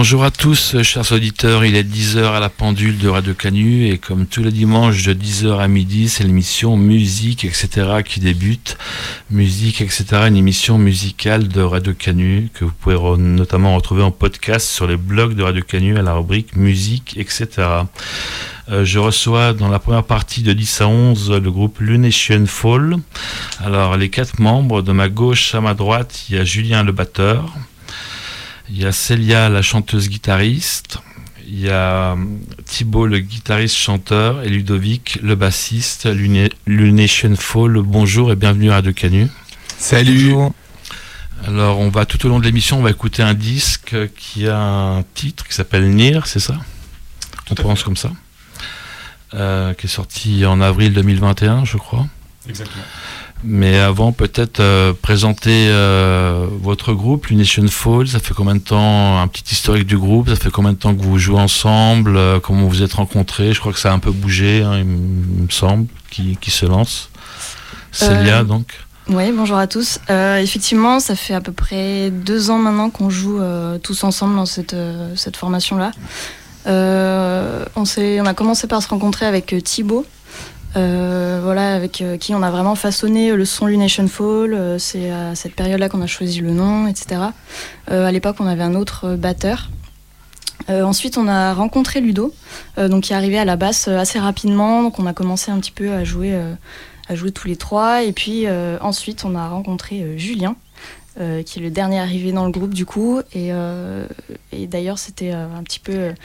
Bonjour à tous, chers auditeurs, il est 10h à la pendule de Radio Canu et comme tous les dimanches de 10h à midi, c'est l'émission Musique, etc. qui débute. Musique, etc. Une émission musicale de Radio Canu que vous pouvez notamment retrouver en podcast sur les blogs de Radio Canu à la rubrique Musique, etc. Je reçois dans la première partie de 10 à 11 le groupe Lunation Fall. Alors les 4 membres, de ma gauche à ma droite, il y a Julien le batteur. Il y a Célia, la chanteuse-guitariste. Il y a Thibaut, le guitariste-chanteur. Et Ludovic, le bassiste. Lunation Fall, bonjour et bienvenue à Radio Canu. Salut. Bonjour. Alors, on va tout au long de l'émission, on va écouter un disque qui a un titre qui s'appelle Near, c'est ça ? On prononce comme ça. Qui est sorti en avril 2021, je crois. Exactement. Mais avant, peut-être présenter votre groupe, Lunation Fall. Ça fait combien de temps, un petit historique du groupe, ça fait combien de temps que vous jouez ensemble, comment vous vous êtes rencontrés? Je crois que ça a un peu bougé, hein, il me semble, qui se lance. Célia, donc. Oui, bonjour à tous. Effectivement, ça fait à peu près 2 ans maintenant qu'on joue tous ensemble dans cette formation-là. On a commencé par se rencontrer avec Thibaut. Avec qui on a vraiment façonné le son Lunation Fall. C'est à cette période-là qu'on a choisi le nom, etc. À l'époque, on avait un autre batteur. Ensuite, on a rencontré Ludo, donc qui est arrivé à la basse assez rapidement. Donc, on a commencé un petit peu à jouer tous les 3. Et puis ensuite, on a rencontré Julien, qui est le dernier arrivé dans le groupe du coup. Et d'ailleurs, c'était un petit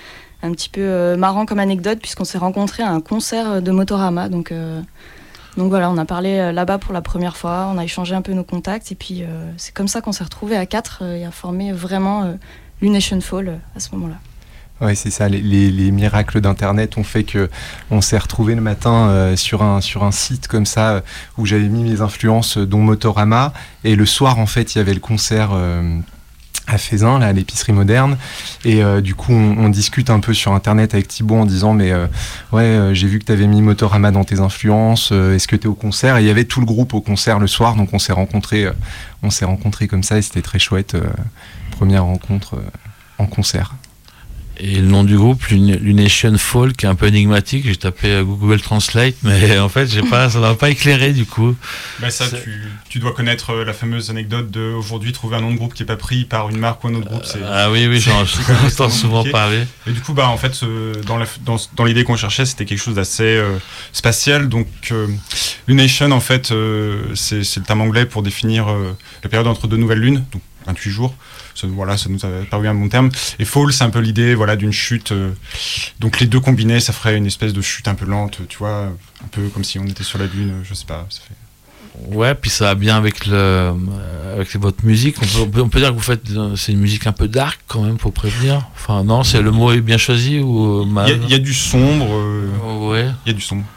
peu marrant comme anecdote puisqu'on s'est rencontrés à un concert de Motorama. Donc voilà, on a parlé là-bas pour la première fois, on a échangé un peu nos contacts et puis c'est comme ça qu'on s'est retrouvés à 4 et a formé vraiment Lunation Fall à ce moment-là. Ouais, c'est ça, les miracles d'internet ont fait que on s'est retrouvés le matin sur un site comme ça où j'avais mis mes influences dont Motorama, et le soir en fait il y avait le concert à Faisin, là, à l'épicerie moderne, et du coup on discute un peu sur internet avec Thibaut en disant mais j'ai vu que tu avais mis Motorama dans tes influences, est-ce que tu es au concert? Et il y avait tout le groupe au concert le soir, donc on s'est rencontrés comme ça et c'était très chouette, première rencontre en concert. Et le nom du groupe, Lunation Fall, qui est un peu énigmatique, j'ai tapé Google Translate, mais en fait, ça ne m'a pas éclairé du coup. Bah ça, tu dois connaître la fameuse anecdote de aujourd'hui trouver un nom de groupe qui n'est pas pris par une marque ou un autre groupe. Oui, j'entends souvent parler. Et du coup, en fait, dans l'idée qu'on cherchait, c'était quelque chose d'assez spatial. Donc, Lunation, en fait, c'est le terme anglais pour définir la période entre 2 nouvelles lunes, donc 28 jours. Ça nous a paru un bon terme. Et Fall, c'est un peu l'idée d'une chute. Donc les deux combinés, ça ferait une espèce de chute un peu lente, tu vois, un peu comme si on était sur la Lune, je sais pas. Ça fait... Ouais, puis ça va bien avec votre musique. On peut dire que vous faites, c'est une musique un peu dark quand même, faut prévenir. Enfin non, le mot est bien choisi ou mal? Il y a du sombre. Ouais. Il y a du sombre.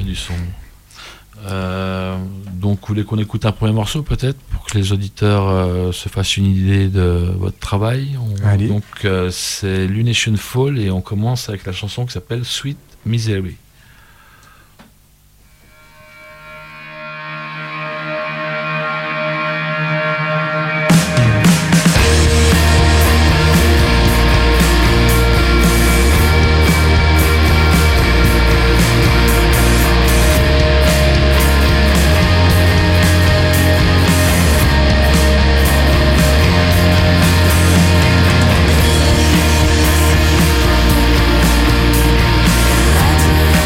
Donc vous voulez qu'on écoute un premier morceau peut-être pour que les auditeurs se fassent une idée de votre travail. Donc c'est Lunation Fall et on commence avec la chanson qui s'appelle Sweet Misery. Misery.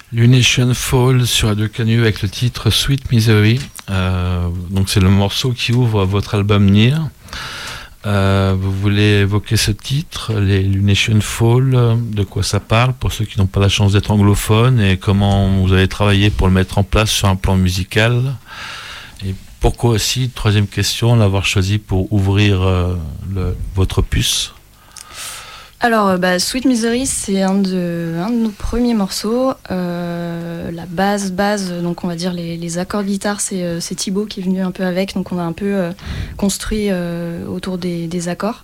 Lunation Fall sur Radio Canu avec le titre Sweet Misery. Donc c'est le morceau qui ouvre votre album Near. Vous voulez évoquer ce titre, les Lunation Fall, de quoi ça parle pour ceux qui n'ont pas la chance d'être anglophones et comment vous avez travaillé pour le mettre en place sur un plan musical et pourquoi aussi, troisième question, l'avoir choisi pour ouvrir votre puce. Alors, Sweet Misery, c'est un de nos premiers morceaux. La base, donc on va dire les accords de guitare, c'est Thibaut qui est venu un peu avec, donc on a un peu construit autour des accords.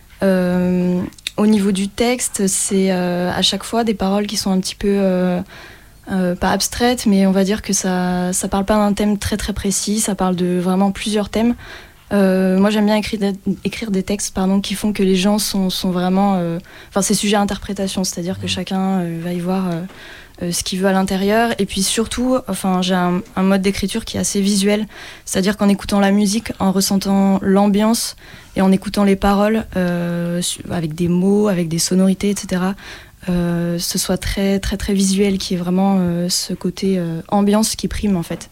Au niveau du texte, c'est à chaque fois des paroles qui sont un petit peu, pas abstraites, mais on va dire que ça parle pas d'un thème très très précis, ça parle de vraiment plusieurs thèmes. Moi j'aime bien écrire des textes qui font que les gens sont vraiment c'est sujet à interprétation, c'est-à-dire que chacun va y voir ce qu'il veut à l'intérieur, et puis surtout j'ai un mode d'écriture qui est assez visuel, c'est-à-dire qu'en écoutant la musique, en ressentant l'ambiance et en écoutant les paroles avec des mots, avec des sonorités, etc., ce soit très très très visuel, qui est vraiment ce côté ambiance qui prime en fait.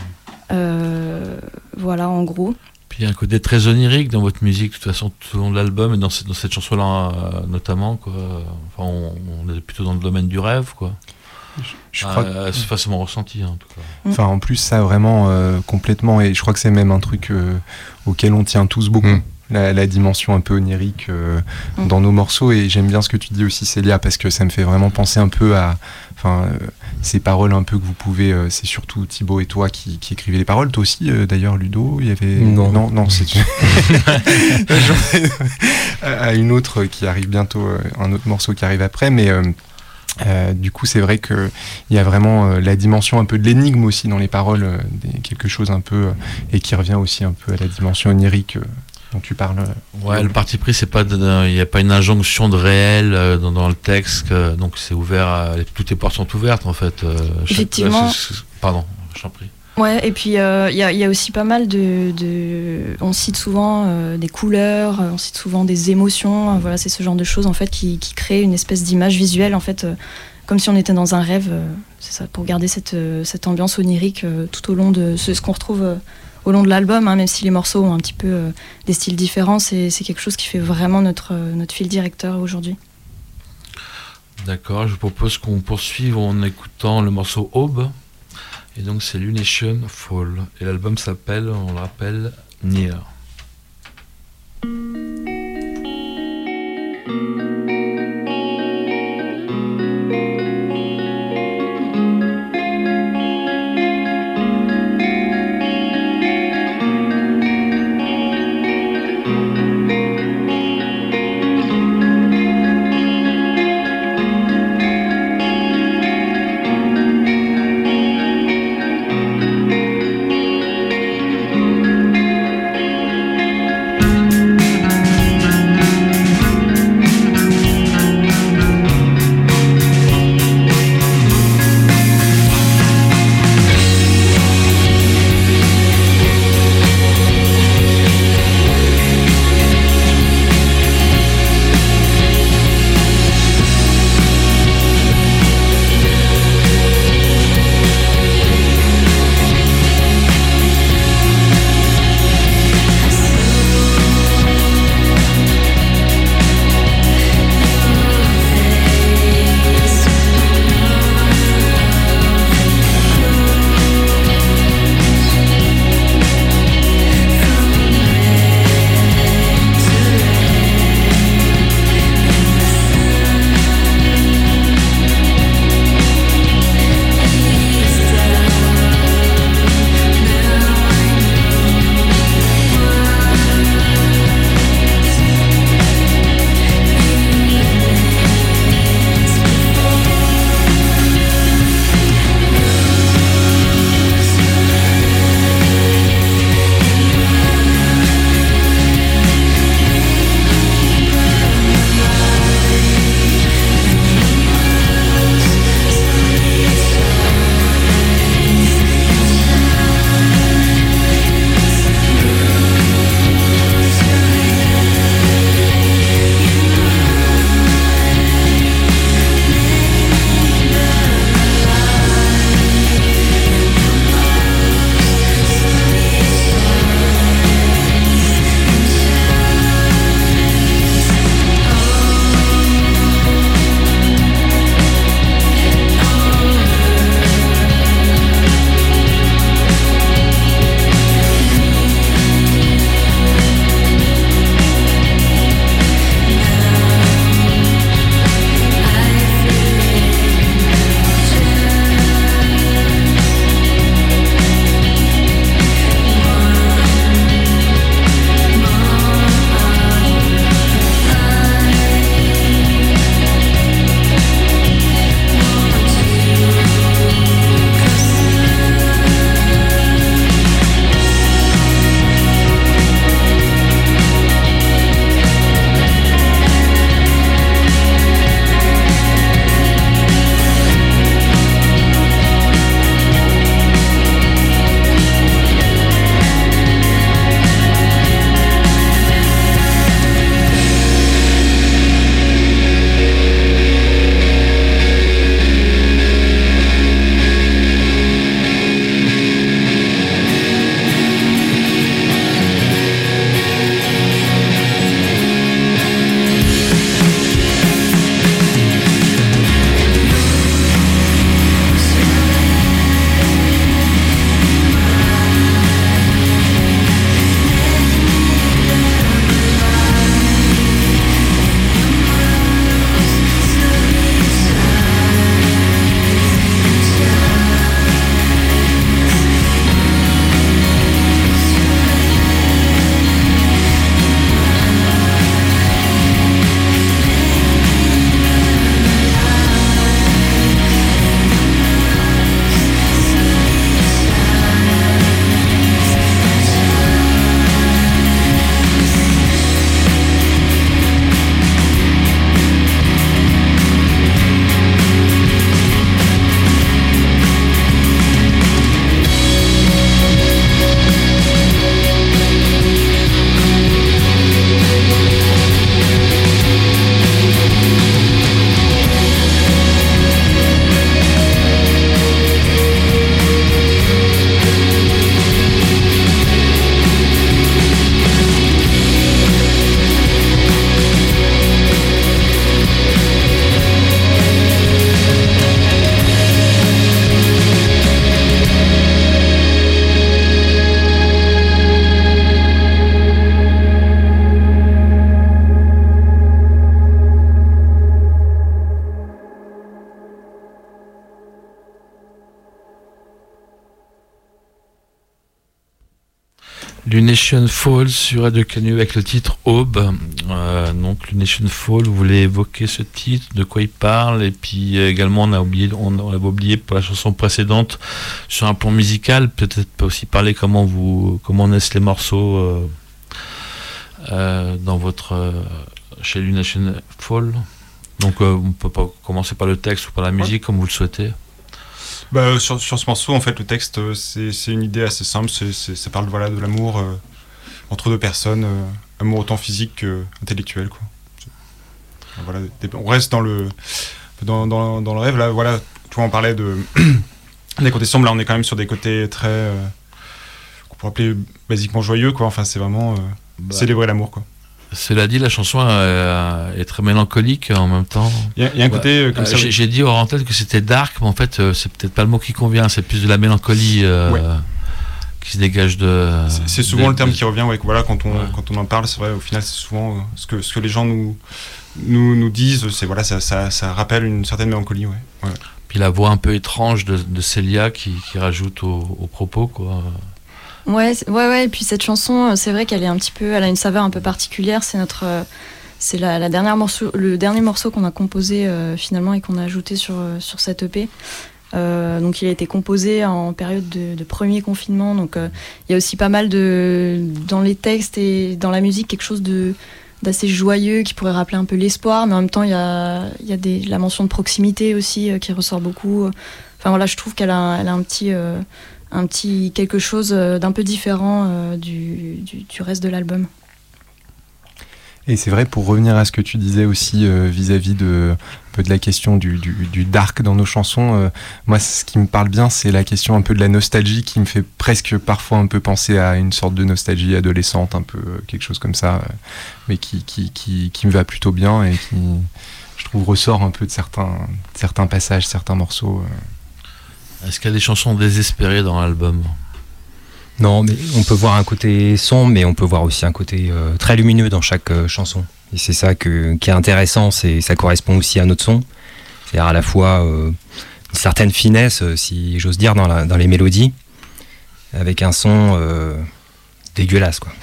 Voilà en gros. Puis il y a un côté très onirique dans votre musique, de toute façon, tout au long de l'album, et dans cette chanson-là notamment, quoi. On est plutôt dans le domaine du rêve, quoi. Je crois c'est mon ressenti, en tout cas. En plus, ça vraiment complètement, et je crois que c'est même un truc auquel on tient tous beaucoup. La dimension un peu onirique dans nos morceaux, et j'aime bien ce que tu dis aussi, Célia, parce que ça me fait vraiment penser un peu à ces paroles un peu que vous pouvez, c'est surtout Thibaut et toi qui écrivez les paroles, toi aussi d'ailleurs Ludo, il y avait non c'est à une autre qui arrive bientôt, un autre morceau qui arrive après, mais du coup c'est vrai que il y a vraiment la dimension un peu de l'énigme aussi dans les paroles, quelque chose un peu et qui revient aussi un peu à la dimension onirique dont tu parles. Ouais, le parti pris, c'est pas, il n'y a pas une injonction de réel dans le texte, donc c'est ouvert, toutes les portes sont ouvertes en fait. Effectivement. Pardon, je t'en prie. Ouais, et puis il y a aussi pas mal on cite souvent des couleurs, on cite souvent des émotions. Voilà, c'est ce genre de choses en fait qui crée une espèce d'image visuelle en fait, comme si on était dans un rêve. C'est ça, pour garder cette ambiance onirique tout au long de ce qu'on retrouve. Au long de l'album, même si les morceaux ont un petit peu des styles différents, c'est quelque chose qui fait vraiment notre fil directeur aujourd'hui. D'accord, je vous propose qu'on poursuive en écoutant le morceau Aube, et donc c'est Lunation Fall, et l'album s'appelle, on le rappelle, Near. Lunation Fall sur Radio Canu avec le titre Aube. Donc Lunation Fall, vous voulez évoquer ce titre, de quoi il parle, et puis également on avait oublié pour la chanson précédente sur un plan musical, peut-être pas aussi parler comment naissent les morceaux dans votre chez Lunation Fall. Donc on peut pas commencer par le texte ou par la musique comme vous le souhaitez. Sur ce morceau, en fait, le texte, c'est une idée assez simple. Ça parle de l'amour entre deux personnes, amour autant physique qu'intellectuel, quoi. Voilà, on reste dans le rêve. Là, voilà, toi, on parlait des côtés sombres. Là, on est quand même sur des côtés très qu'on pourrait appeler basiquement joyeux, quoi. Enfin, c'est vraiment célébrer l'amour, quoi. Cela dit, la chanson est très mélancolique en même temps. Il y a un côté comme ça. J'ai dit hors antenne que c'était dark, mais en fait, c'est peut-être pas le mot qui convient. C'est plus de la mélancolie qui se dégage de. C'est souvent le terme qui revient. Ouais, voilà, quand on en parle, c'est vrai. Au final, c'est souvent ce que les gens nous disent. C'est voilà, ça rappelle une certaine mélancolie. Ouais. Puis la voix un peu étrange de Célia qui rajoute au propos, quoi. Ouais, et puis cette chanson, c'est vrai qu'elle est elle a une saveur un peu particulière. C'est le dernier morceau qu'on a composé finalement et qu'on a ajouté sur cette EP. Donc il a été composé en période de premier confinement. Donc il y a aussi pas mal dans les textes et dans la musique quelque chose d'assez joyeux qui pourrait rappeler un peu l'espoir, mais en même temps il y a la mention de proximité aussi qui ressort beaucoup. Enfin voilà, je trouve qu'elle a un petit quelque chose d'un peu différent du reste de l'album. Et c'est vrai, pour revenir à ce que tu disais aussi vis-à-vis un peu de la question du dark dans nos chansons, moi ce qui me parle bien, c'est la question un peu de la nostalgie qui me fait presque parfois un peu penser à une sorte de nostalgie adolescente, un peu quelque chose comme ça, mais qui me va plutôt bien et qui, je trouve, ressort un peu de certains passages, certains morceaux. Est-ce qu'il y a des chansons désespérées dans l'album ? Non, mais on peut voir un côté sombre, mais on peut voir aussi un côté très lumineux dans chaque chanson. Et c'est ça qui est intéressant, ça correspond aussi à notre son. C'est-à-dire à la fois une certaine finesse, si j'ose dire, dans les mélodies, avec un son dégueulasse, quoi.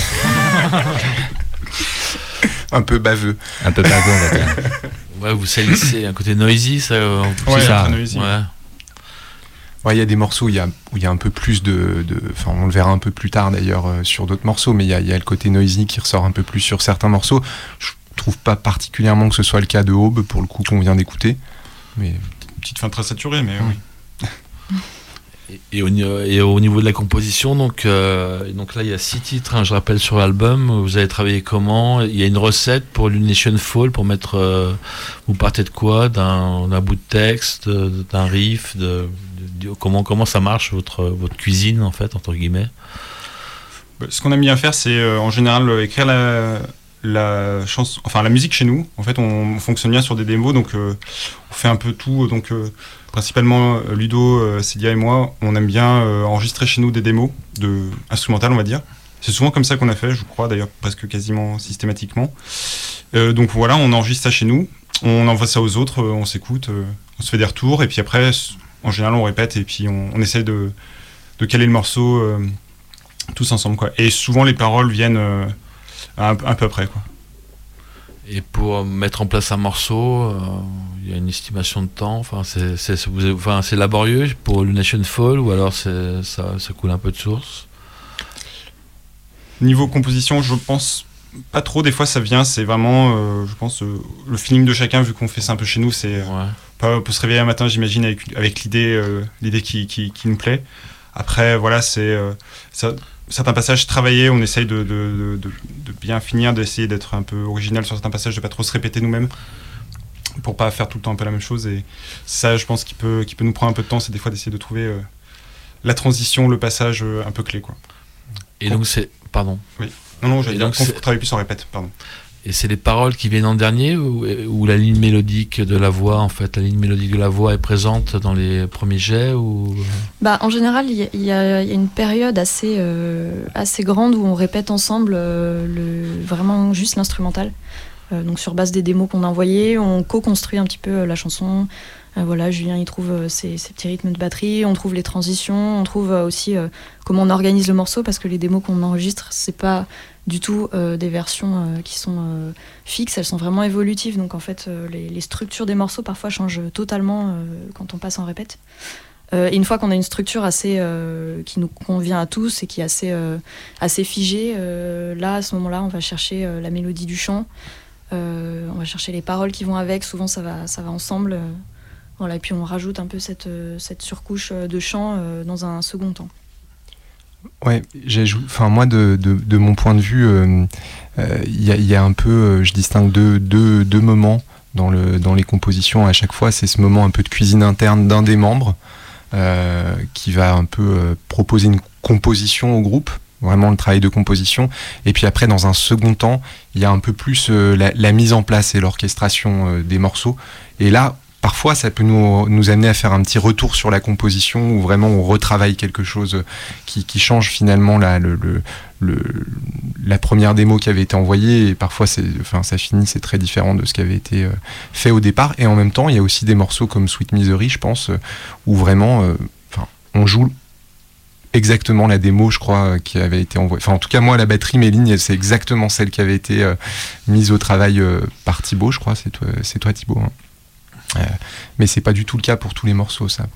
Un peu baveux. Un peu baveux, on va dire. Ouais, vous salissez un côté noisy, ça. Ouais, c'est ça. Noisy. Ouais. Ouais, il y a des morceaux où il y a un peu plus enfin, on le verra un peu plus tard d'ailleurs sur d'autres morceaux, mais il y a le côté noisy qui ressort un peu plus sur certains morceaux. Je trouve pas particulièrement que ce soit le cas de Aube, pour le coup, qu'on vient d'écouter. Mais... Une petite fin très saturée, mais oui. Et au niveau de la composition, donc là il y a 6 titres, hein, je rappelle, sur l'album. Vous avez travaillé comment ? Il y a une recette pour Lunation Fall, pour mettre. Vous partez de quoi ? D'un bout de texte, d'un riff, comment ça marche votre cuisine en fait, entre guillemets ? Ce qu'on aime bien faire, c'est en général écrire la chanson, enfin la musique chez nous. En fait, on fonctionne bien sur des démos, donc on fait un peu tout. Donc principalement Ludo, Célia et moi, on aime bien enregistrer chez nous des démos instrumentales, on va dire. C'est souvent comme ça qu'on a fait, je crois, d'ailleurs presque quasiment systématiquement. Donc voilà, on enregistre ça chez nous, on envoie ça aux autres, on s'écoute, on se fait des retours, et puis après, en général, on répète, et puis on essaie de caler le morceau tous ensemble, quoi. Et souvent, les paroles viennent un peu après, quoi. Et pour mettre en place un morceau, il y a une estimation de temps. Enfin, c'est laborieux pour Lunation Fall, ou alors ça coule un peu de source. Niveau composition, je pense pas trop. Des fois, ça vient. C'est vraiment, je pense, le feeling de chacun. Vu qu'on fait ça un peu chez nous, c'est pas pour se réveiller un matin, j'imagine, avec l'idée qui nous plaît. Après, voilà, c'est certains passages travaillés, on essaye de bien finir, d'essayer d'être un peu original sur certains passages, de pas trop se répéter nous-mêmes pour pas faire tout le temps un peu la même chose. Et ça, je pense qu'il peut nous prendre un peu de temps, c'est des fois d'essayer de trouver la transition, le passage un peu clé, quoi. Et donc c'est... Pardon. Oui. Non, j'allais dire qu'on travaille plus en répète, pardon. Et c'est les paroles qui viennent en dernier, ou la ligne mélodique de la voix, en fait, la ligne mélodique de la voix est présente dans les premiers jets, ou... En général, il y a une période assez grande où on répète ensemble vraiment juste l'instrumental. Donc sur base des démos qu'on a envoyées, on co-construit un petit peu la chanson. Voilà, Julien il trouve ses petits rythmes de batterie, on trouve les transitions, on trouve aussi comment on organise le morceau, parce que les démos qu'on enregistre, c'est pas du tout des versions qui sont fixes, elles sont vraiment évolutives, donc en fait les structures des morceaux parfois changent totalement quand on passe en répète. Et une fois qu'on a une structure assez qui nous convient à tous et qui est assez figée, là à ce moment-là on va chercher la mélodie du chant, on va chercher les paroles qui vont avec, souvent ça va ensemble. Voilà, et puis on rajoute un peu cette surcouche de chant dans un second temps. Ouais, moi de mon point de vue, il y a un peu, je distingue deux moments dans les compositions à chaque fois. C'est ce moment un peu de cuisine interne d'un des membres qui va un peu proposer une composition au groupe, vraiment le travail de composition. Et puis après, dans un second temps, il y a un peu plus la mise en place et l'orchestration des morceaux. Et là, parfois, ça peut nous amener à faire un petit retour sur la composition où vraiment on retravaille quelque chose qui change finalement la première démo qui avait été envoyée, et parfois ça finit, c'est très différent de ce qui avait été fait au départ. Et en même temps, il y a aussi des morceaux comme Sweet Misery, je pense, où vraiment on joue exactement la démo, je crois, qui avait été envoyée. Enfin, en tout cas, moi, la batterie, mes lignes, c'est exactement celle qui avait été mise au travail par Thibaut, je crois. C'est toi Thibaut, hein. Mais c'est pas du tout le cas pour tous les morceaux, ça.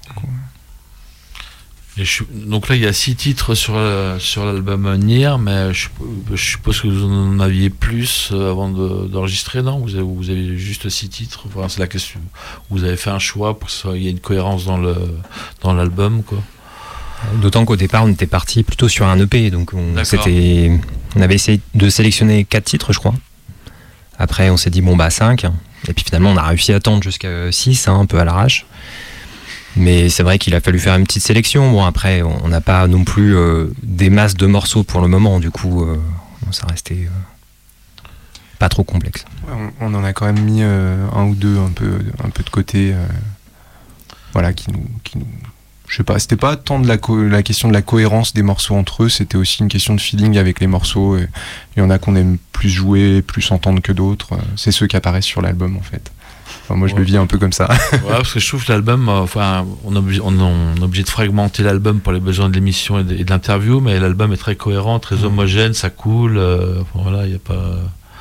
Donc là, il y a 6 titres sur l'album Nier, mais je suppose que vous en aviez plus avant d'enregistrer, non ? Vous avez juste 6 titres. Enfin, c'est la question. Vous avez fait un choix pour qu'il y ait une cohérence dans l'album, quoi. D'autant qu'au départ, on était parti plutôt sur un EP, donc on avait essayé de sélectionner 4 titres, je crois. Après, on s'est dit 5. Et puis finalement, on a réussi à attendre jusqu'à 6, un peu à l'arrache. Mais c'est vrai qu'il a fallu faire une petite sélection. Bon, après, on n'a pas non plus des masses de morceaux pour le moment. Du coup, ça restait pas trop complexe. On en a quand même mis un ou deux un peu de côté. Voilà, qui nous... Je sais pas, c'était pas tant de la question de la cohérence des morceaux entre eux, c'était aussi une question de feeling avec les morceaux. Et il y en a qu'on aime plus jouer, plus entendre que d'autres. C'est ceux qui apparaissent sur l'album, en fait. Enfin, moi, je le vis un peu comme ça. Ouais, parce que je trouve que l'album, on est obligé de fragmenter l'album pour les besoins de l'émission et de l'interview, mais l'album est très cohérent, très homogène, ça coule. Voilà, il n'y a pas...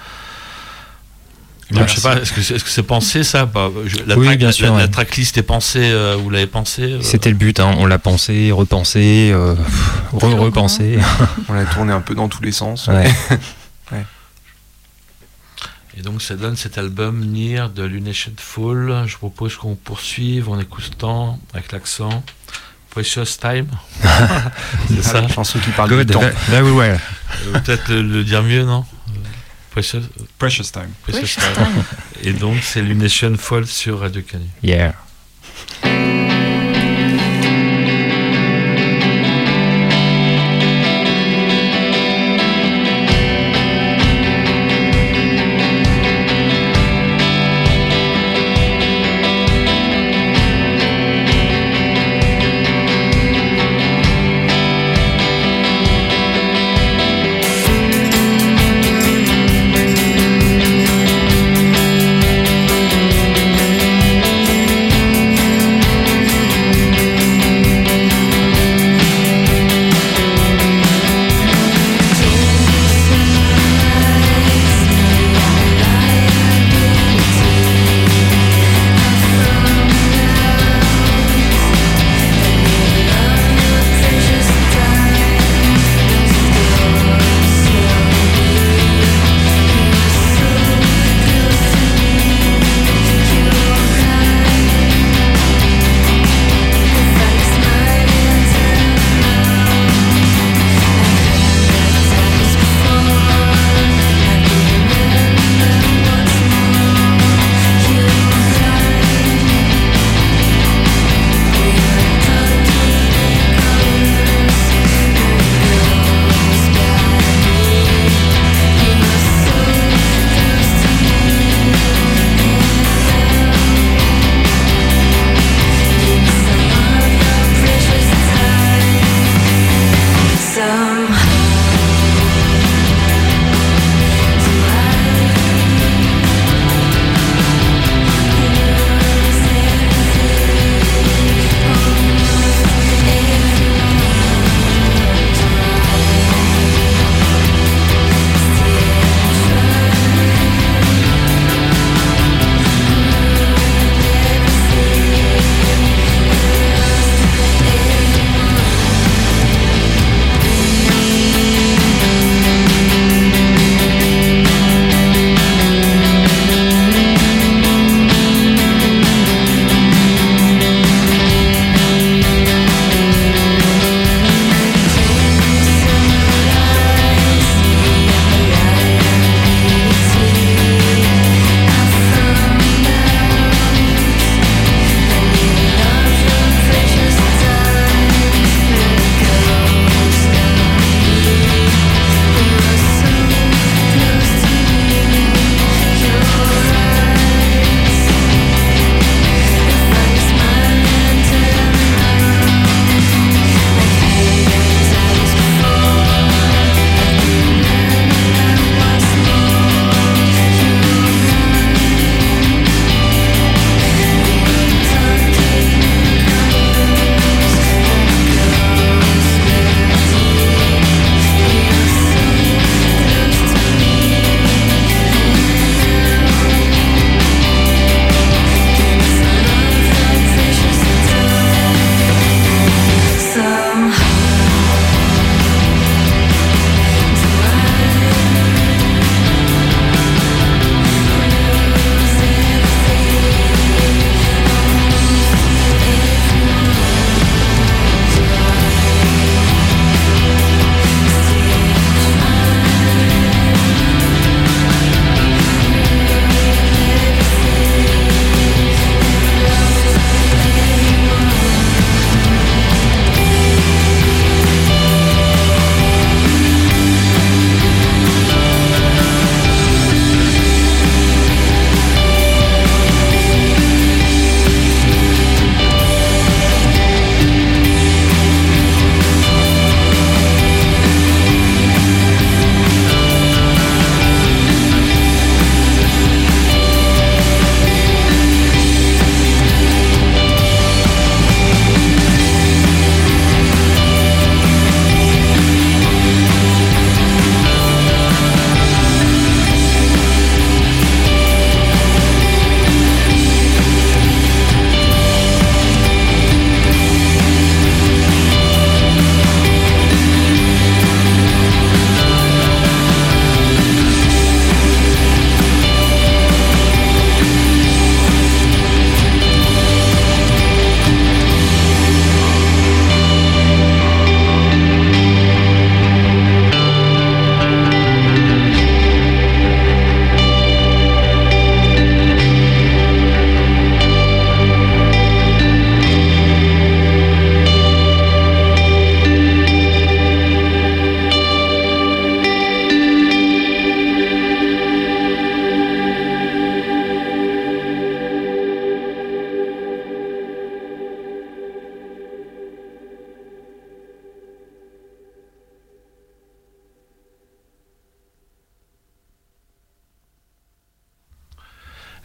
Donc, je sais pas, est-ce que c'est pensé, ça ? Bien sûr. La tracklist est pensée, vous l'avez pensée C'était le but, hein. On l'a pensé, repensé, repensé. On l'a tourné un peu dans tous les sens. Ouais. Ouais. Et donc ça donne cet album Nier de Lunation Fall. Je propose qu'on poursuive en écoutant avec l'accent Precious Time. C'est ça, la chanson qui parle Good, du temps. very well. Peut-être le dire mieux, non ? Precious Time. Precious Time. Et donc c'est Lunation Fall sur Radio Canu. Yeah. Precious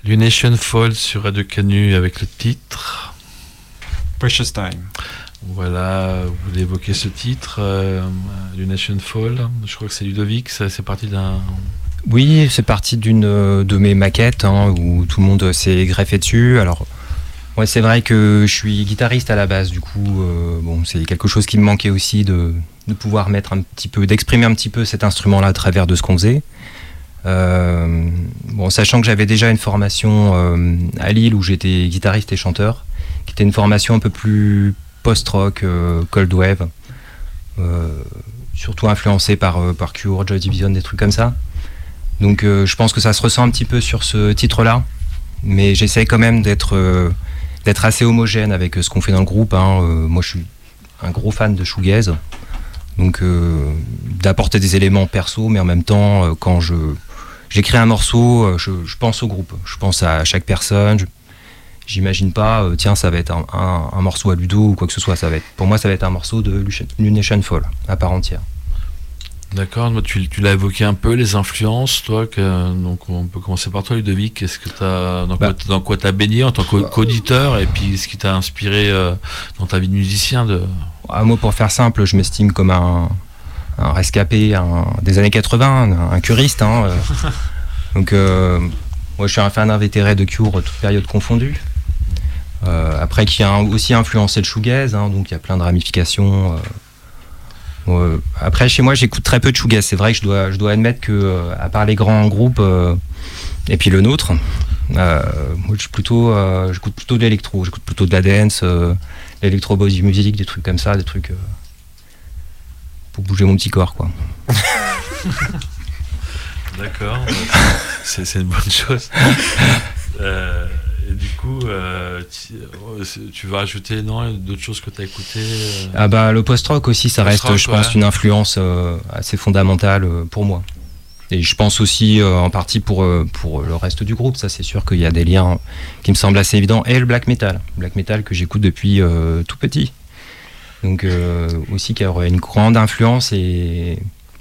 Lunation Fall sur Radio Canu avec le titre Precious Time. Voilà, vous voulez évoquer ce titre, Lunation Fall. Je crois que c'est Ludovic, c'est parti d'un... Oui, c'est parti d'une de mes maquettes où tout le monde s'est greffé dessus. Alors, ouais, c'est vrai que je suis guitariste à la base, du coup, c'est quelque chose qui me manquait aussi de pouvoir mettre un petit peu, d'exprimer un petit peu cet instrument-là à travers de ce qu'on faisait. Sachant que j'avais déjà une formation à Lille où j'étais guitariste et chanteur, qui était une formation un peu plus post-rock, cold wave, surtout influencée par Cure, Joy Division, des trucs comme ça. Donc je pense que ça se ressent un petit peu sur ce titre-là, mais j'essaie quand même d'être assez homogène avec ce qu'on fait dans le groupe. Moi je suis un gros fan de shoegaze, donc d'apporter des éléments perso, mais en même temps quand j'écris un morceau, je pense au groupe, je pense à chaque personne. J'imagine pas, ça va être un morceau à Ludo ou quoi que ce soit. Pour moi, ça va être un morceau de Lunation Fall à part entière. D'accord, tu l'as évoqué un peu, les influences, toi. Donc on peut commencer par toi, Ludovic. Qu'est-ce que dans quoi t'as baigné en tant qu'auditeur, et puis ce qui t'a inspiré dans ta vie de musicien Moi, pour faire simple, je m'estime comme un rescapé des années 80, un curiste. Donc, moi, je suis un fan invétéré de Cure, toute période confondue. Après, qui a aussi influencé le shoegaze, donc il y a plein de ramifications. Après, chez moi, j'écoute très peu de shoegaze. C'est vrai que je dois admettre que, à part les grands groupes et puis le nôtre, moi, j'écoute plutôt de l'électro. J'écoute plutôt de la dance, l'électro body music, des trucs comme ça, des trucs pour bouger mon petit corps, quoi. D'accord, c'est une bonne chose. Et du coup, tu vas rajouter d'autres choses que tu as écoutées le post-rock aussi, ça reste, je pense, une influence assez fondamentale pour moi. Et je pense aussi en partie pour le reste du groupe, ça c'est sûr qu'il y a des liens qui me semblent assez évidents. Et le black metal que j'écoute depuis tout petit. Donc aussi qui aurait une grande influence et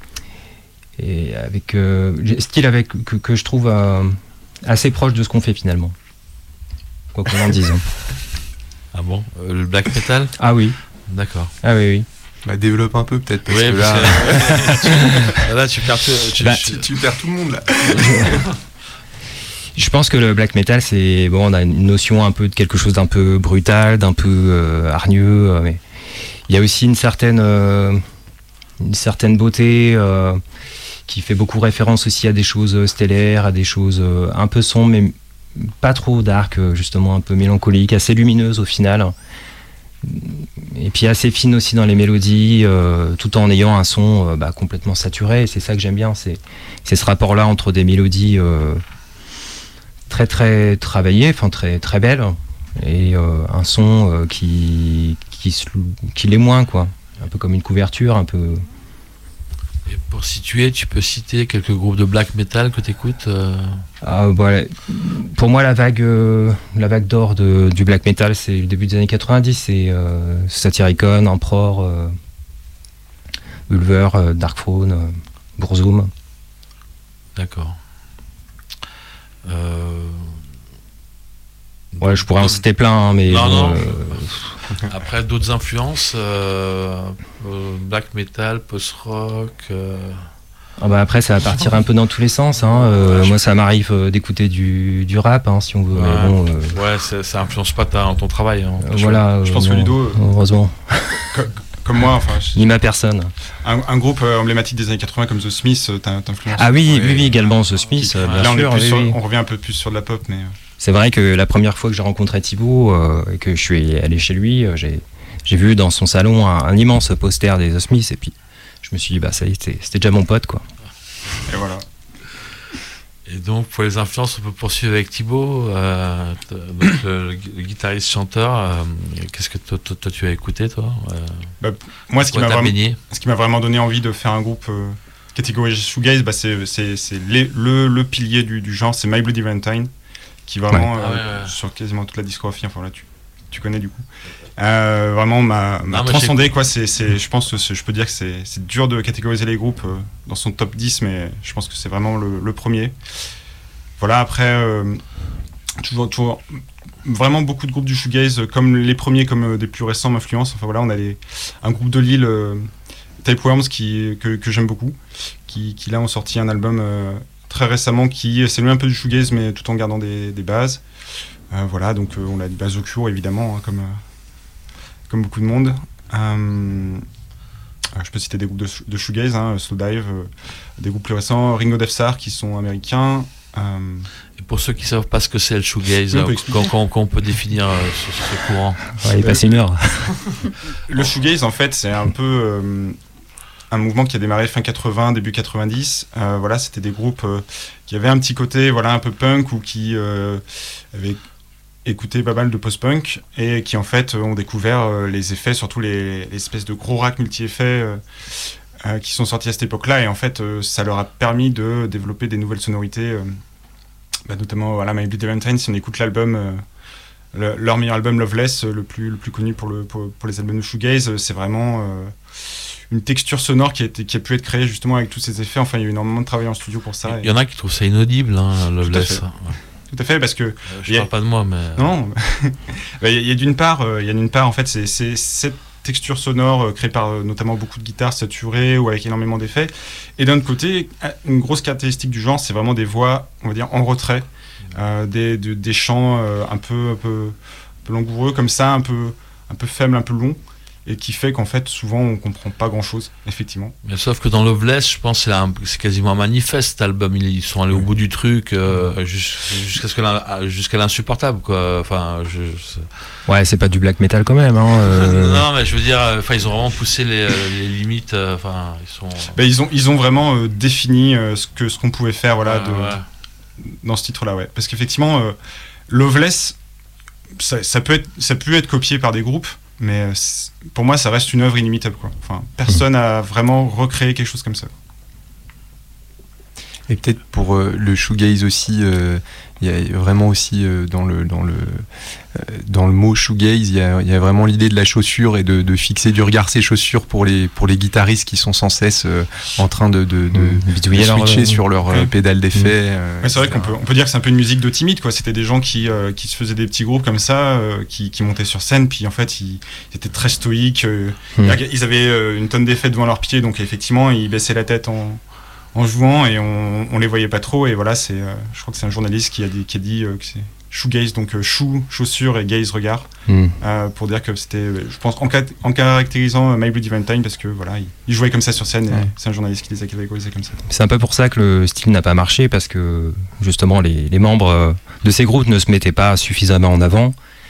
avec style que je trouve assez proche de ce qu'on fait finalement. Quoi qu'on en dise. Ah bon, le black metal ? Ah oui. D'accord. Ah oui. Bah, développe un peu peut-être, parce que là tu perds tu perds tout le monde là. Je pense que le black metal, on a une notion un peu de quelque chose d'un peu brutal, d'un peu hargneux, mais il y a aussi une certaine beauté qui fait beaucoup référence aussi à des choses stellaires, à des choses un peu sombres, mais pas trop dark, justement un peu mélancolique, assez lumineuse au final, et puis assez fine aussi dans les mélodies, tout en ayant un son complètement saturé. Et c'est ça que j'aime bien, c'est ce rapport-là entre des mélodies très très travaillées, enfin très très belles, et un son qui l'est moins, quoi, un peu comme une couverture, un peu. Et pour situer, tu peux citer quelques groupes de black metal que tu écoutes Pour moi, la vague d'or du black metal, c'est le début des années 90. C'est Satyricon, Emperor, Ulver, Darkthrone, Burzum. D'accord. Je pourrais en citer plein, mais... Non. Après, d'autres influences, black metal, post-rock... après, ça va partir un peu dans tous les sens. Moi, ça m'arrive d'écouter du rap, si on veut. Mais ça influence pas ton travail. Je pense que Ludo... Heureusement. Comme moi, ni ma personne. Un groupe emblématique des années 80 comme The Smiths t'influence. Ah oui, également The Smiths, bien là, sûr. On revient un peu plus sur de la pop, mais... C'est vrai que la première fois que j'ai rencontré Thibaut et que je suis allé chez lui, j'ai vu dans son salon un immense poster des The Smiths, et puis je me suis dit, ça y est, c'était déjà mon pote, quoi. Et voilà. Et donc, pour les influences, on peut poursuivre avec Thibaut, donc le guitariste-chanteur. Qu'est-ce que toi tu as écouté, toi Moi, ce qui m'a vraiment donné envie de faire un groupe catégorisé shoegaze, c'est le pilier du genre, c'est My Bloody Valentine, qui vraiment, sur quasiment toute la discographie, enfin là, tu connais du coup, vraiment m'a transcendé, quoi. Je pense que je peux dire que c'est dur de catégoriser les groupes dans son top 10, mais je pense que c'est vraiment le premier. Voilà, après, toujours vraiment beaucoup de groupes du shoegaze, comme les premiers, comme des plus récents m'influencent. Enfin voilà, on a un groupe de Lille, Tapeworms, que j'aime beaucoup, qui là ont sorti un album très récemment qui s'éloigne un peu du shoegaze, mais tout en gardant des bases. Voilà, donc on a des bases au Cure évidemment, hein, comme beaucoup de monde. Je peux citer des groupes de shoegaze, hein, Slowdive, des groupes plus récents, Ringo Death Star qui sont américains. Et pour ceux qui ne savent pas ce que c'est le shoegaze, quand on peut définir ce courant. Il est passé 1 heure. Le shoegaze, en fait, c'est un peu un mouvement qui a démarré fin 80, début 90. Voilà, c'était des groupes qui avaient un petit côté un peu punk ou qui avaient écouté pas mal de post-punk et qui en fait ont découvert les effets, surtout les espèces de gros racks multi-effets qui sont sortis à cette époque-là, et en fait ça leur a permis de développer des nouvelles sonorités, notamment My Bloody Valentine. Si on écoute l'album, leur meilleur album Loveless, le plus connu pour les albums de shoegaze, c'est vraiment une texture sonore qui a pu être créée justement avec tous ces effets. Enfin, il y a eu énormément de travail en studio pour ça. Il y en a qui trouvent ça inaudible, hein, Loveless. Tout à fait, parce que je parle pas de moi, mais non. Il y a d'une part, en fait, c'est cette texture sonore créée par notamment beaucoup de guitares saturées ou avec énormément d'effets. Et d'un autre côté, une grosse caractéristique du genre, c'est vraiment des voix, on va dire, en retrait, des chants un peu langoureux comme ça, un peu faibles, un peu longs, et qui fait qu'en fait souvent on comprend pas grand chose, effectivement. Mais sauf que dans Loveless, je pense que c'est quasiment un manifeste, cet album. Ils sont allés au bout du truc jusqu'à l'insupportable, quoi. Enfin, ouais, c'est pas du black metal quand même, hein. Non, mais je veux dire, ils ont vraiment poussé les limites. Ils ont vraiment défini ce qu'on pouvait faire, dans ce titre-là, ouais. Parce qu'effectivement, Loveless, ça peut être copié par des groupes. Mais pour moi, ça reste une œuvre inimitable, quoi. Enfin, personne n'a vraiment recréé quelque chose comme ça. Et peut-être pour le shoegaze aussi, il y a vraiment aussi dans le mot shoegaze, il y a vraiment l'idée de la chaussure et de fixer du regard ses chaussures pour les guitaristes qui sont sans cesse en train de switcher sur leur pédale d'effet. C'est vrai qu'on peut dire que c'est un peu une musique de timide, quoi. C'était des gens qui se faisaient des petits groupes comme ça, qui montaient sur scène, puis en fait ils étaet très stoïques. Ils avaient une tonne d'effets devant leurs pieds, donc effectivement ils baissaient la tête en jouant, et on les voyait pas trop. Et voilà, je crois que c'est un journaliste qui a dit que c'est shoegaze, donc chaussure, et gaze, regard, pour dire que c'était, je pense, en caractérisant My Bloody Valentine, parce que voilà, il jouait comme ça sur scène, et c'est un journaliste qui les a catégorisés comme ça. C'est un peu pour ça que le style n'a pas marché, parce que justement les membres de ces groupes ne se mettaient pas suffisamment en avant.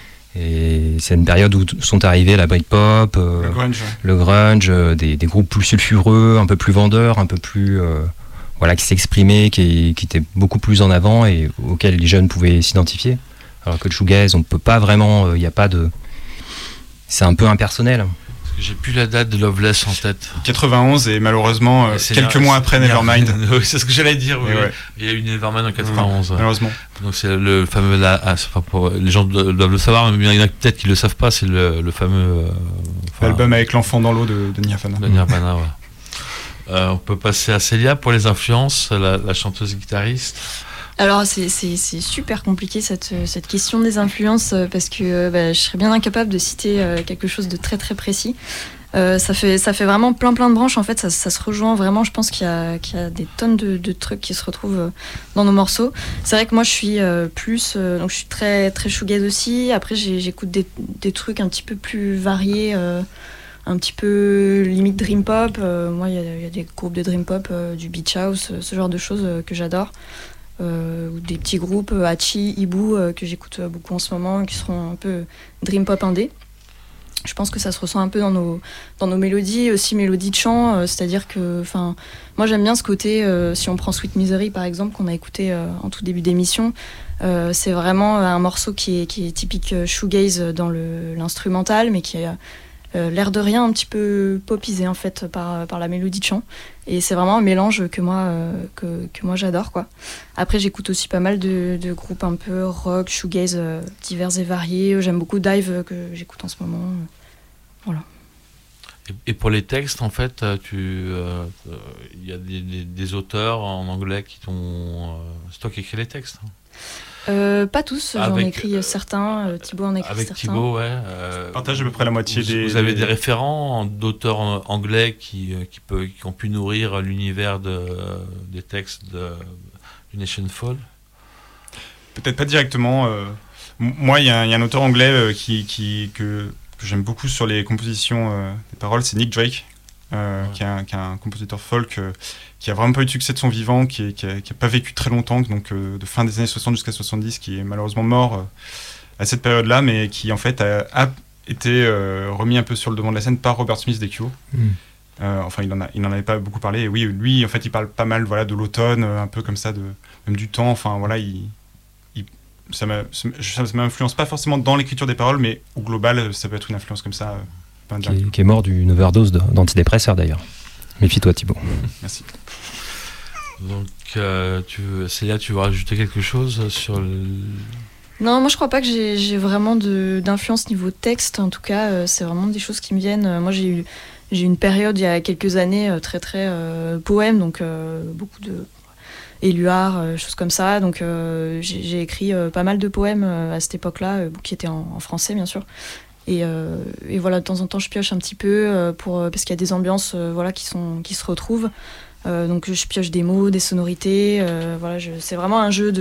Et c'est une période où sont arrivés la Britpop, le grunge, des groupes plus sulfureux, un peu plus vendeurs, un peu plus qui s'exprimaient, qui étaient beaucoup plus en avant et auxquels les jeunes pouvaient s'identifier. Alors que le shoegaze, on peut pas vraiment, il y a pas de, c'est un peu impersonnel. J'ai plus la date de Loveless en tête. 91, et malheureusement quelques mois après Nevermind. Oui, c'est ce que j'allais dire. Oui. Ouais. Il y a eu Nevermind en 91. Malheureusement. Donc c'est le fameux. Les gens doivent le savoir, mais il y en a peut-être qui le savent pas. C'est le fameux. L'album avec l'enfant dans l'eau de Nirvana. De Nirvana, ouais. On peut passer à Célia pour les influences, la chanteuse guitariste. Alors c'est super compliqué cette question des influences, parce que je serais bien incapable de citer quelque chose de très très précis. Ça fait vraiment plein de branches, en fait. Ça se rejoint vraiment. Je pense qu'il y a des tonnes de trucs qui se retrouvent dans nos morceaux. C'est vrai que moi je suis plus donc je suis très très shoegaze aussi. Après j'écoute des trucs un petit peu plus variés, un petit peu limite dream pop. Moi il y a des groupes de dream pop, du beach house, ce genre de choses que j'adore. Ou des petits groupes Hachi, Ibu, que j'écoute beaucoup en ce moment, qui seront un peu dream pop indé. Je pense que ça se ressent un peu dans nos mélodies, aussi mélodies de chant, c'est-à-dire que moi j'aime bien ce côté, si on prend Sweet Misery par exemple, qu'on a écouté en tout début d'émission, c'est vraiment un morceau qui est typique shoegaze dans l'instrumental, mais qui a l'air de rien un petit peu popisé en fait par la mélodie de chant, et c'est vraiment un mélange que moi j'adore, quoi. Après j'écoute aussi pas mal de groupes un peu rock, shoegaze, divers et variés. J'aime beaucoup Dive, que j'écoute en ce moment, voilà. Et pour les textes, en fait, il y a des auteurs en anglais qui t'ont... C'est toi qui écris les textes, hein. Pas tous, j'en ai écrit certains. Thibaut en a écrit avec certains. Thibaut, ouais. Partage à peu près la moitié Vous avez des référents d'auteurs anglais qui ont pu nourrir l'univers des textes du Nation Fall? Peut-être pas directement. Moi, il y a un auteur anglais que j'aime beaucoup sur les compositions des paroles, c'est Nick Drake, qui est un compositeur folk qui a vraiment pas eu de succès de son vivant, qui a pas vécu très longtemps, donc de fin des années 60 jusqu'à 70, qui est malheureusement mort à cette période-là, mais qui en fait a été remis un peu sur le devant de la scène par Robert Smith des Cure. Enfin, il n'en avait pas beaucoup parlé. Et oui, lui, en fait, il parle pas mal, voilà, de l'automne, un peu comme ça, même du temps. Enfin, voilà, ça m'influence pas forcément dans l'écriture des paroles, mais au global, ça peut être une influence comme ça. Qui est mort d'une overdose d'antidépresseurs d'ailleurs. Méfie-toi, Thibaut. Merci. Donc, Célia, tu veux rajouter quelque chose sur le... Non, moi je crois pas que j'ai vraiment d'influence niveau texte. En tout cas, c'est vraiment des choses qui me viennent. Moi, j'ai eu une période il y a quelques années très poème, donc beaucoup de Éluard, choses comme ça. Donc j'ai écrit pas mal de poèmes à cette époque-là, qui étaient en français bien sûr. Et voilà, de temps en temps, je pioche un petit peu parce qu'il y a des ambiances voilà, qui se retrouvent. Donc je pioche des mots, des sonorités. Voilà, c'est vraiment un jeu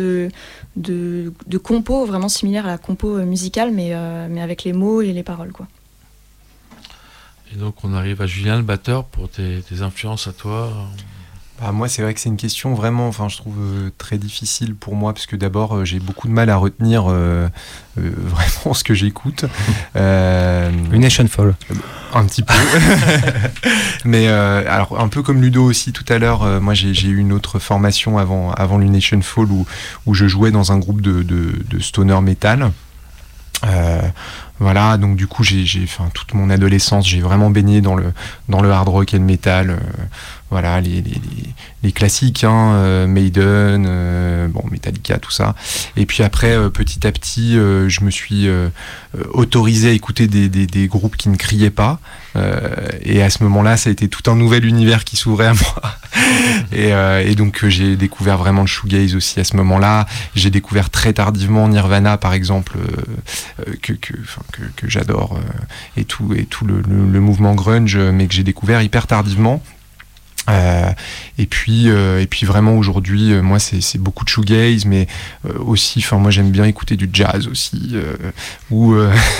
de compo, vraiment similaire à la compo musicale, mais avec les mots et les paroles, quoi. Et donc on arrive à Julien, le batteur, pour tes influences à toi. Moi, c'est vrai que c'est une question vraiment, je trouve très difficile pour moi, parce que d'abord, j'ai beaucoup de mal à retenir vraiment ce que j'écoute. Une Nation Fall. Un petit peu. Mais alors, un peu comme Ludo aussi tout à l'heure, moi j'ai eu une autre formation avant l'Unation Fall où je jouais dans un groupe de stoner metal. Voilà, donc du coup toute mon adolescence j'ai vraiment baigné dans le hard rock et le metal, voilà, les classiques, Maiden, Metallica, tout ça. Et puis après, petit à petit, je me suis autorisé à écouter des groupes qui ne criaient pas, et à ce moment-là ça a été tout un nouvel univers qui s'ouvrait à moi. Et donc j'ai découvert vraiment le shoegaze aussi à ce moment-là. J'ai découvert très tardivement Nirvana par exemple, que j'adore, et tout le mouvement grunge, mais que j'ai découvert hyper tardivement. Et puis vraiment aujourd'hui, moi c'est beaucoup de shoegaze, mais aussi, moi j'aime bien écouter du jazz aussi, ou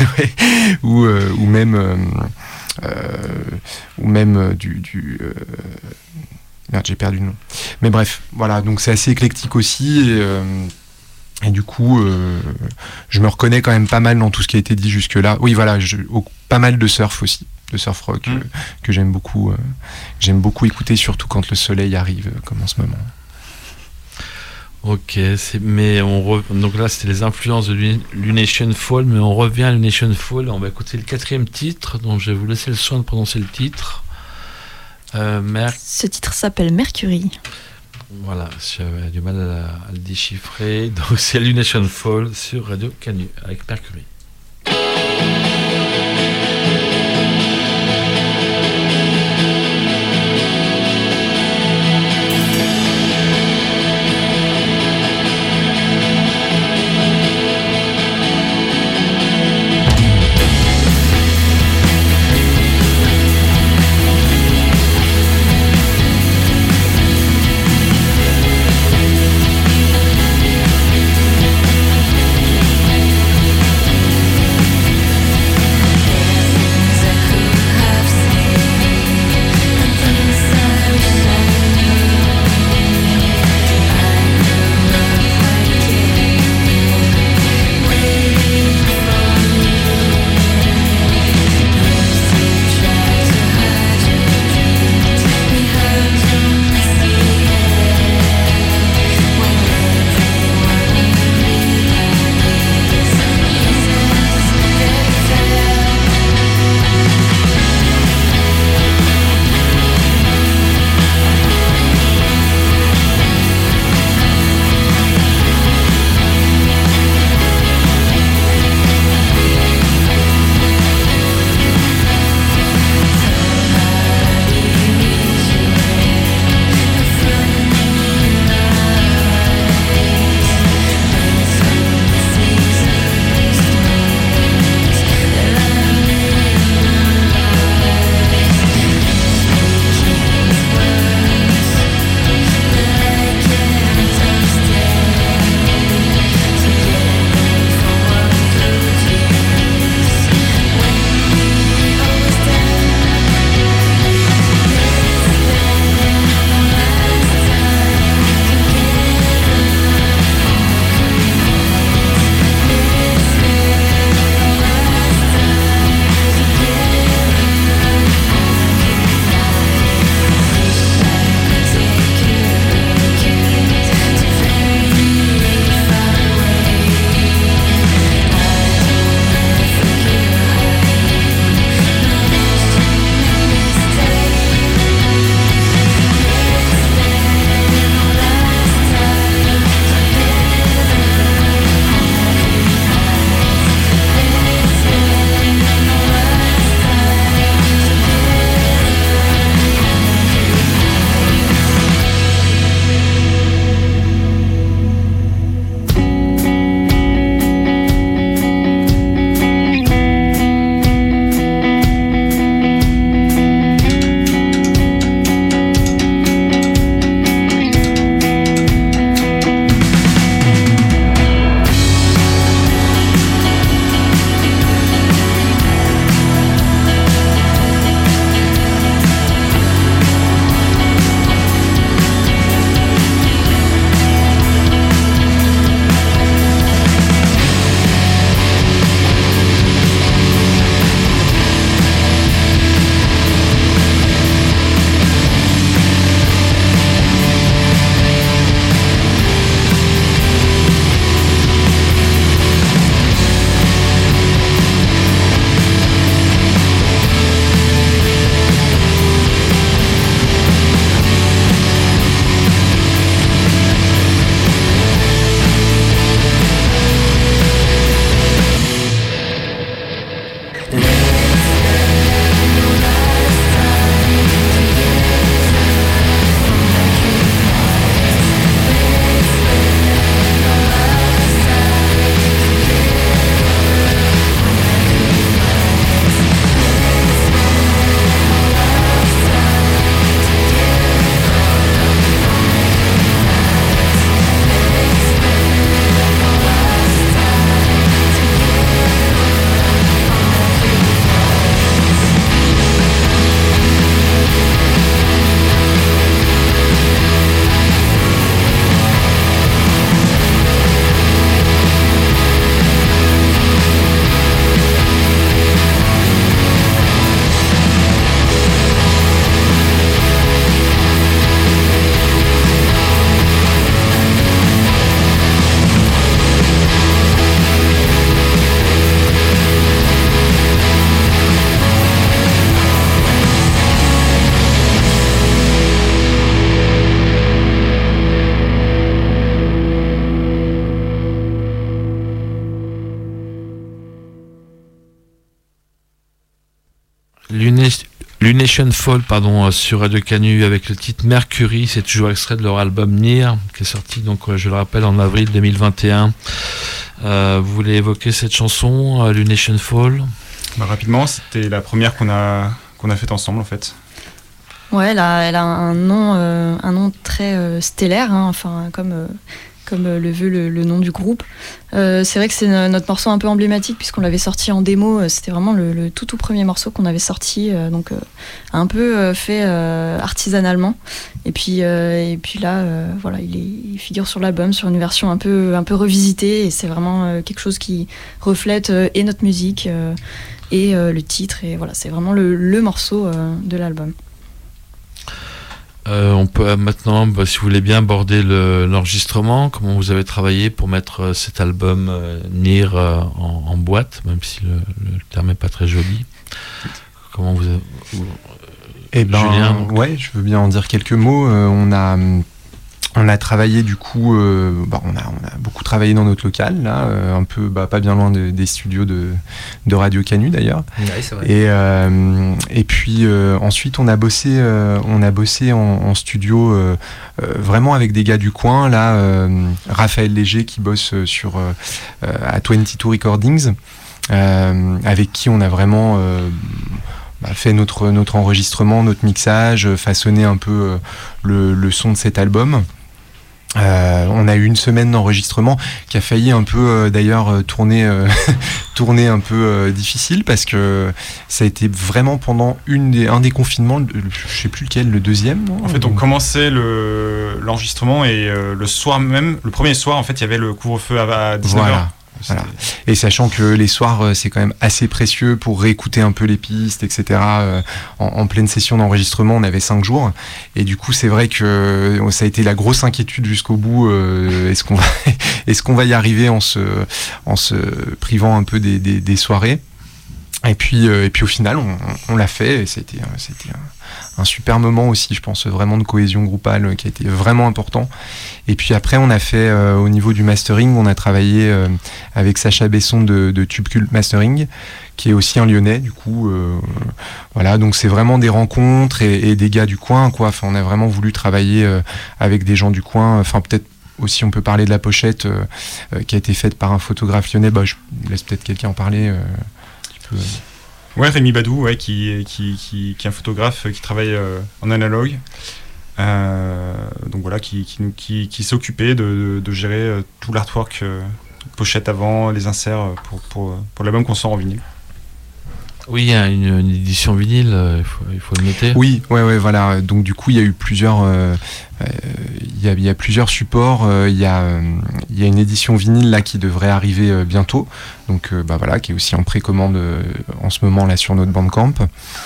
même du merde, j'ai perdu le nom. Mais bref, voilà, donc c'est assez éclectique aussi, et du coup, je me reconnais quand même pas mal dans tout ce qui a été dit jusque-là. Oui, voilà, pas mal de surf aussi, de surf rock, que j'aime beaucoup écouter, surtout quand le soleil arrive, comme en ce moment. Ok, donc là c'était les influences de l'Unation Fall, mais on revient à l'Unation Fall. On va écouter le 4e titre, donc je vais vous laisser le soin de prononcer le titre. Ce titre s'appelle Mercury. Voilà, j'avais du mal à le déchiffrer. Donc c'est l'Unation Fall sur Radio Canu avec Mercury. Mercury. Lunation Fall sur Radio Canu avec le titre Mercury, c'est toujours extrait de leur album Near qui est sorti donc je le rappelle en avril 2021. Vous voulez évoquer cette chanson Lunation Fall? Rapidement, c'était la première qu'on a faite ensemble en fait. Ouais, elle a un nom très stellaire, hein, enfin comme le veut le nom du groupe. C'est vrai que c'est notre morceau un peu emblématique puisqu'on l'avait sorti en démo. C'était vraiment le tout premier morceau qu'on avait sorti, donc un peu fait artisanalement. Et puis là, voilà, il figure sur l'album sur une version un peu revisitée et c'est vraiment quelque chose qui reflète et notre musique et le titre. Et voilà, c'est vraiment le morceau de l'album. On peut maintenant, si vous voulez bien, aborder l'enregistrement. Comment vous avez travaillé pour mettre cet album Near en boîte, même si le terme n'est pas très joli. Comment vous Julien, ouais, je veux bien en dire quelques mots. On a travaillé du coup, on a beaucoup travaillé dans notre local, là, un peu pas bien loin des studios de Radio Canu d'ailleurs. Oui, c'est vrai. Et puis ensuite on a bossé en studio vraiment avec des gars du coin, là, Raphaël Léger qui bosse à 22 Recordings, avec qui on a vraiment fait notre enregistrement, notre mixage, façonné un peu le son de cet album. On a eu une semaine d'enregistrement qui a failli un peu d'ailleurs tourner un peu difficile parce que ça a été vraiment pendant un des confinements, je sais plus lequel, le deuxième, non ? En fait, on commençait l'enregistrement et le soir même, le premier soir, en fait, il y avait le couvre-feu à 19h. Voilà. Et sachant que les soirs c'est quand même assez précieux pour réécouter un peu les pistes, etc. En pleine session d'enregistrement, on avait 5 jours et du coup c'est vrai que ça a été la grosse inquiétude jusqu'au bout. Est-ce qu'on va y arriver en se privant un peu des soirées? Et puis au final on l'a fait et c'était un super moment aussi, je pense, vraiment de cohésion groupale qui a été vraiment important. Et puis après on a fait au niveau du mastering, on a travaillé avec Sacha Besson de Tube Cult Mastering, qui est aussi un Lyonnais du coup. Voilà, donc c'est vraiment des rencontres et des gars du coin, quoi. Enfin, on a vraiment voulu travailler avec des gens du coin. Enfin, peut-être aussi on peut parler de la pochette qui a été faite par un photographe lyonnais. Je laisse peut-être quelqu'un en parler. Ouais, Rémi Badou, ouais, qui est un photographe qui travaille en analogue. Donc voilà, qui s'est occupé de gérer tout l'artwork, pochette avant, les inserts pour l'album qu'on sort en vinyle. Oui, il y a une édition vinyle, il faut le noter. Oui, ouais, voilà. Donc du coup, il y a eu plusieurs, il y a plusieurs supports. Il y a une édition vinyle là qui devrait arriver bientôt. Donc voilà, qui est aussi en précommande en ce moment là sur notre Bandcamp.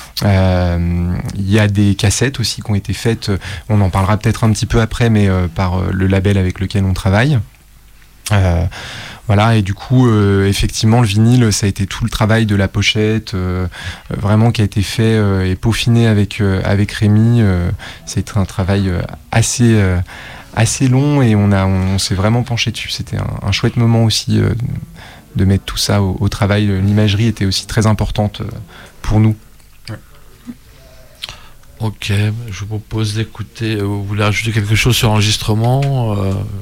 Il y a des cassettes aussi qui ont été faites. On en parlera peut-être un petit peu après, mais par le label avec lequel on travaille. Voilà, et du coup, effectivement, le vinyle, ça a été tout le travail de la pochette, vraiment qui a été fait et peaufiné avec Rémi. C'est un travail assez long et on s'est vraiment penché dessus. C'était un chouette moment aussi de mettre tout ça au travail. L'imagerie était aussi très importante pour nous. Ok, je vous propose d'écouter. Vous voulez rajouter quelque chose sur l'enregistrement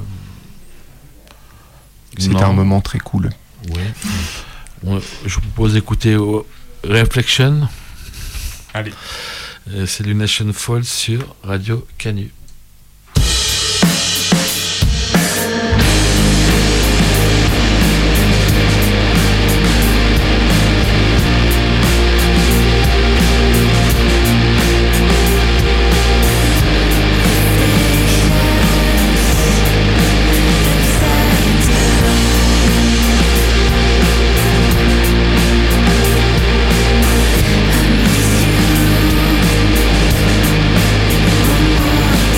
C'était un moment très cool. Ouais. Je vous propose d'écouter Reflection. Allez. C'est Lunation Fall sur Radio Canu. One more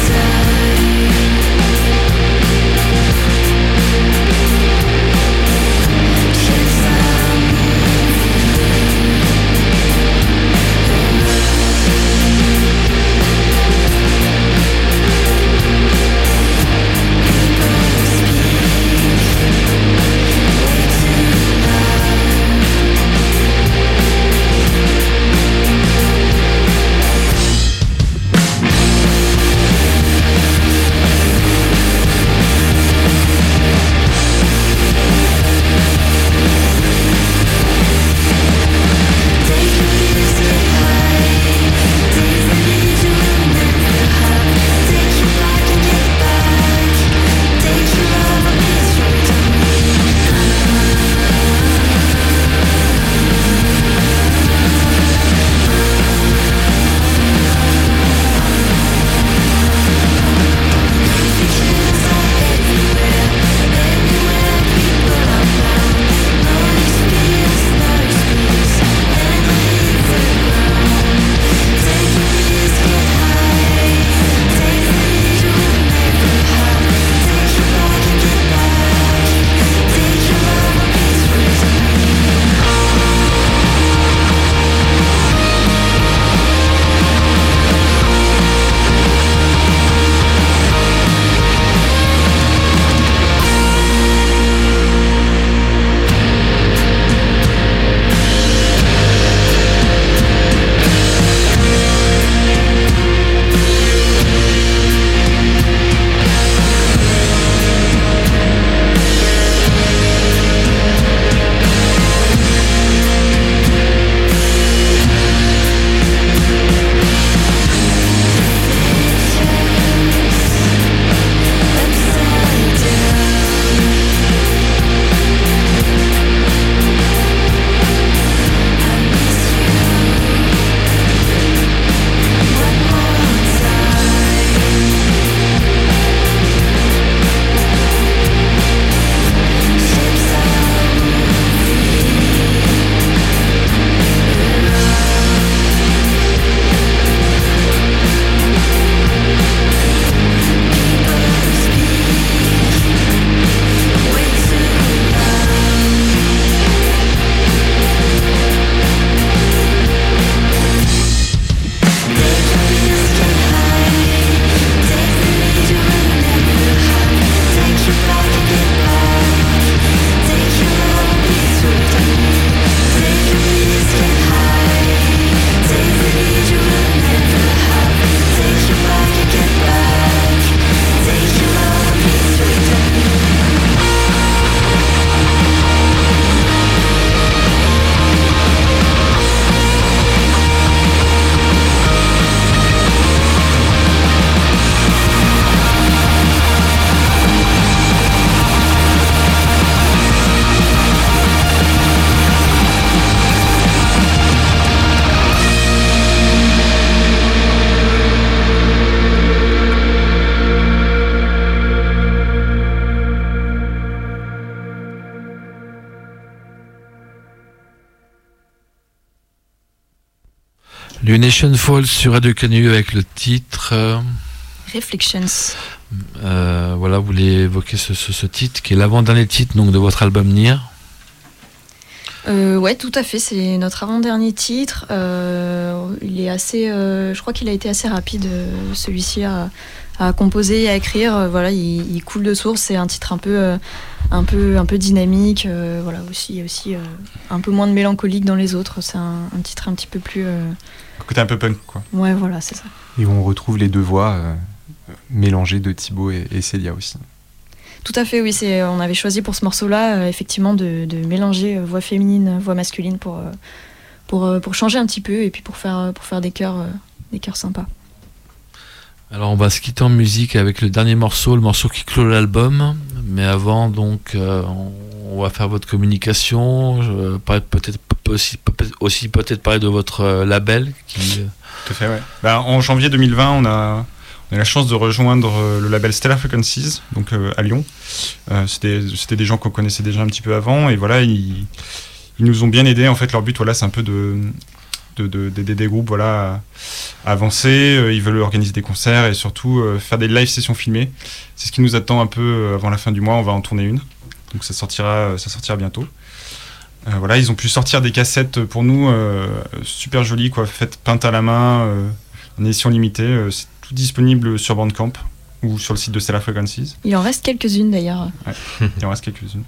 Lunation Falls sur Radio Canu avec le titre Reflections. Voilà, vous voulez évoquer ce titre qui est l'avant-dernier titre donc, de votre album Nier. Ouais, tout à fait, c'est notre avant-dernier titre. Il est assez, je crois qu'il a été assez rapide, celui-ci, à composer et à écrire. Voilà, il coule de source. C'est un titre un peu dynamique. Voilà, aussi un peu moins de mélancolique dans les autres. C'est un titre un petit peu plus. Côté un peu punk, quoi. Ouais, voilà, c'est ça. Et on retrouve les deux voix mélangées de Thibaut et Célia aussi. Tout à fait, oui. On avait choisi pour ce morceau-là, effectivement, de mélanger voix féminine, voix masculine pour changer un petit peu et puis pour faire des chœurs sympas. Alors on va se quitter en musique avec le dernier morceau, le morceau qui clôt l'album. Mais avant, donc, on va faire votre communication. Peut-être parler de votre label. Tout à fait, ouais. En janvier 2020, on a eu la chance de rejoindre le label Stellar Frequencies, donc à Lyon. C'était des gens qu'on connaissait déjà un petit peu avant, et voilà, ils nous ont bien aidés. En fait, leur but, voilà, c'est un peu d'aider des groupes, voilà, à avancer. Ils veulent organiser des concerts et surtout faire des live sessions filmées. C'est ce qui nous attend un peu avant la fin du mois. On va en tourner une, donc ça sortira bientôt. Voilà, ils ont pu sortir des cassettes pour nous super jolies, quoi, peintes à la main, en édition limitée. C'est tout disponible sur Bandcamp ou sur le site de Stellar Frequencies. Il en reste quelques-unes d'ailleurs. Ouais, il en reste quelques-unes.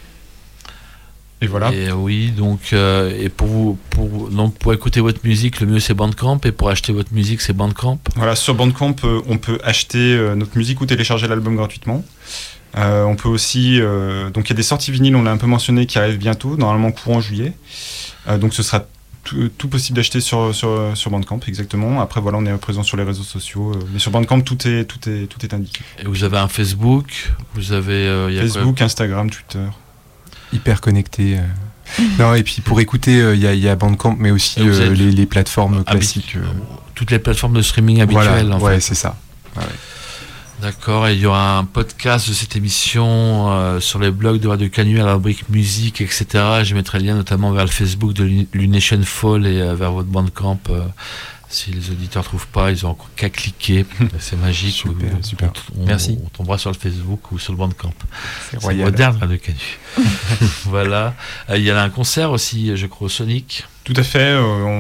Et voilà. Et oui, donc, et pour écouter votre musique, le mieux c'est Bandcamp, et pour acheter votre musique, c'est Bandcamp. Voilà, sur Bandcamp, on peut acheter notre musique ou télécharger l'album gratuitement. On peut aussi, donc il y a des sorties vinyles, on l'a un peu mentionné, qui arrivent bientôt, normalement courant juillet. Donc ce sera tout possible d'acheter sur Bandcamp, exactement. Après voilà, on est présent sur les réseaux sociaux, mais sur Bandcamp tout est indiqué. Et vous avez un Facebook, vous avez Facebook, Instagram, Twitter. Hyper connecté. Non, et puis pour écouter, il y a Bandcamp, mais aussi les plateformes classiques. Toutes les plateformes de streaming habituelles. Voilà, en ouais, fait. c'est ça. Ouais. D'accord, et il y aura un podcast de cette émission sur les blogs de Radio Canu à la rubrique musique, etc. Je mettrai le lien notamment vers le Facebook de Lunation Fall et vers votre Bandcamp. Si les auditeurs ne trouvent pas, ils ont encore qu'à cliquer. C'est magique. Super. Merci. On tombera sur le Facebook ou sur le Bandcamp. C'est royal. Moderne, Radio Canu. Voilà. Il y a un concert aussi, je crois, au Sonic. Tout à fait.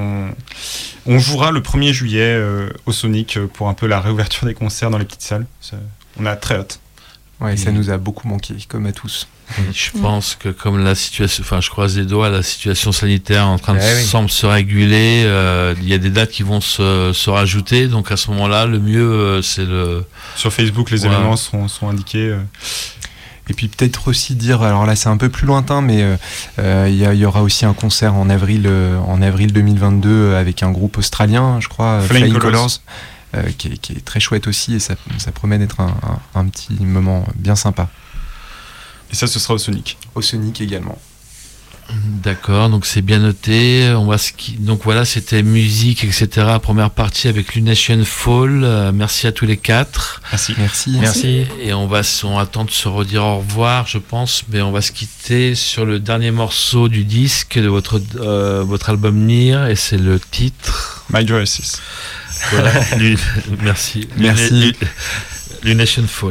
On jouera le 1er juillet au Sonic pour un peu la réouverture des concerts dans les petites salles. On a très hâte. Ouais, ça nous a beaucoup manqué, comme à tous. Oui, je pense que comme la situation, enfin je croise les doigts, la situation sanitaire est en train de semble se réguler, il y a des dates qui vont se rajouter, donc à ce moment-là, le mieux c'est le... Sur Facebook, les événements sont indiqués. Et puis peut-être aussi dire, alors là c'est un peu plus lointain, mais il y aura aussi un concert en avril 2022 avec un groupe australien, je crois, Flying Colours. Qui est très chouette aussi, et ça promet d'être un petit moment bien sympa. Et ça, ce sera au Sonic. Au Sonic également. D'accord, donc c'est bien noté. Donc voilà, c'était musique, etc. Première partie avec Lunation Fall. Merci à tous les quatre. Merci. Et on attend de se redire au revoir, je pense, mais on va se quitter sur le dernier morceau du disque de votre album Nier, et c'est le titre My Dresses. Voilà. Merci. Lunation Fall.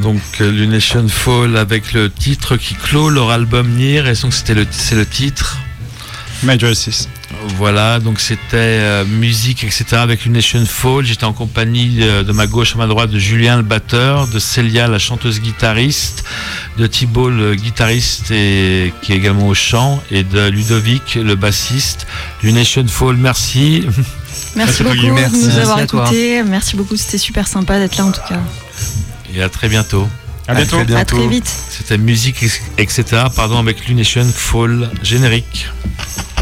Donc Lunation Fall avec le titre qui clôt leur album Near, et donc c'est le titre Major 6. Voilà, donc c'était musique, etc. avec Lunation Fall. J'étais en compagnie de ma gauche à ma droite de Julien le batteur, de Célia la chanteuse guitariste, de Thibault le guitariste et qui est également au chant, et de Ludovic le bassiste. Lunation Fall, merci. Merci beaucoup de nous avoir écoutés. Merci beaucoup, c'était super sympa d'être là en tout cas. Et à très bientôt. À bientôt. À très vite. C'était musique, etc. Avec Lunation Fall générique.